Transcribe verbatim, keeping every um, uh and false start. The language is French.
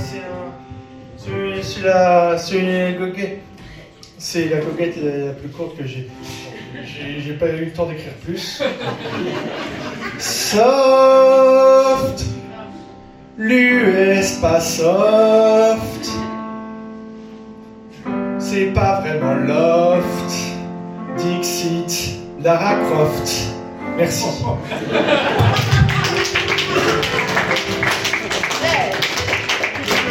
c'est un. C'est, c'est la. C'est une goguette. C'est la goguette la, la plus courte que j'ai. j'ai. J'ai pas eu le temps d'écrire plus. Soft. L'U S pas soft. C'est pas vraiment loft. Dixit, Lara Croft. Merci.